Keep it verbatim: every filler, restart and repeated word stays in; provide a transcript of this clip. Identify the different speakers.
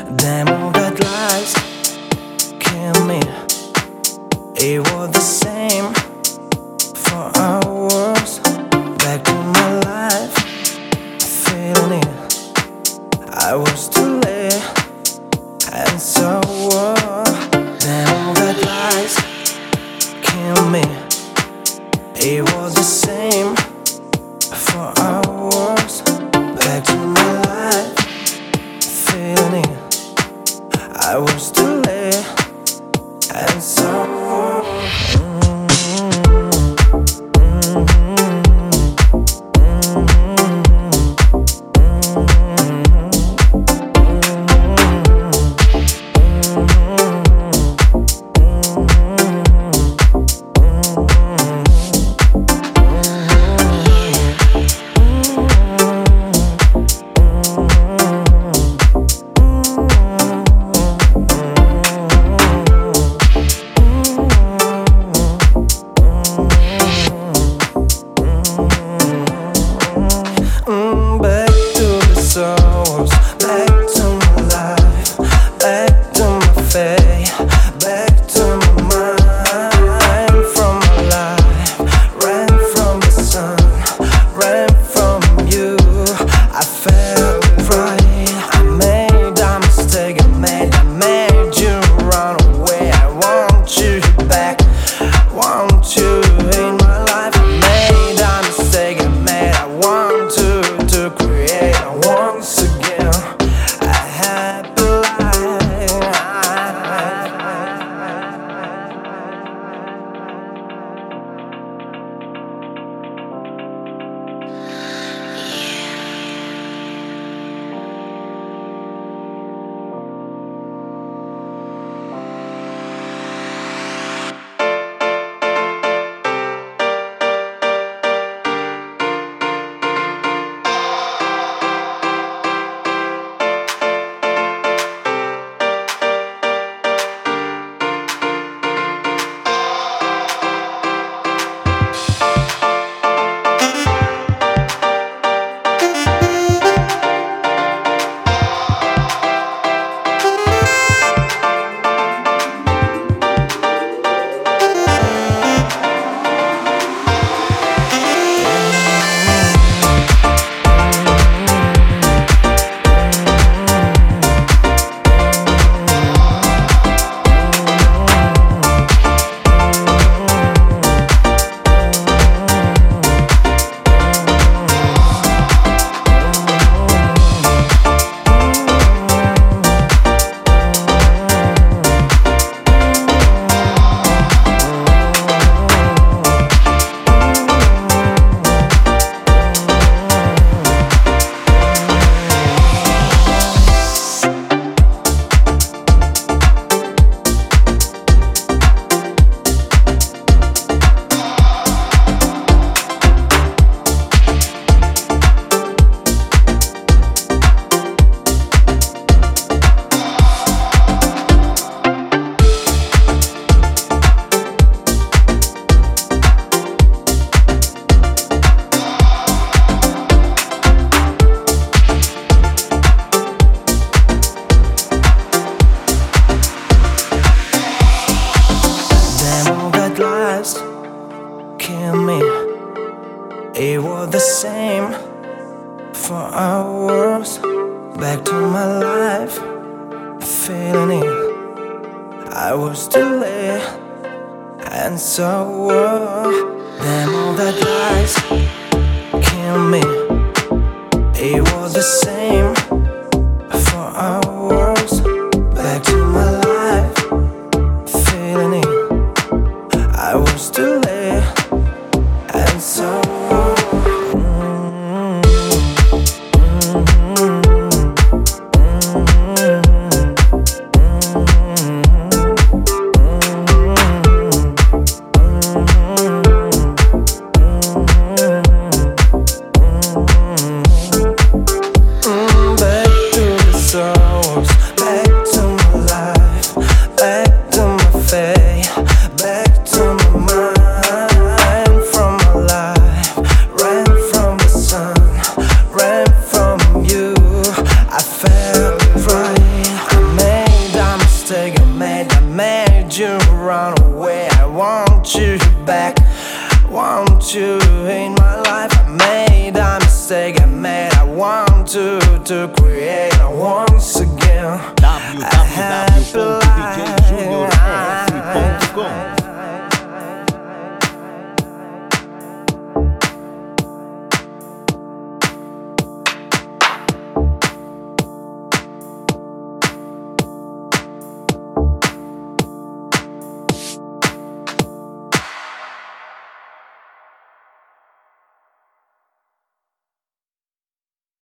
Speaker 1: Damn, all that lies kill me. It was the same for hours. Back to my life, feeling it. I was too late, and so uh, damn, all that lies kill me. It was the same for hours. Back to my life, feeling it. I was too late, and so kill me. It was the same for hours. Back to my life, feeling it. I was too late, and so uh, damn, all that lies kill me. It was the same for hours. Back to my life, feeling it. I was too late, and so mistake I made. I want to, to create once again
Speaker 2: w w w punto d j junior f ponto com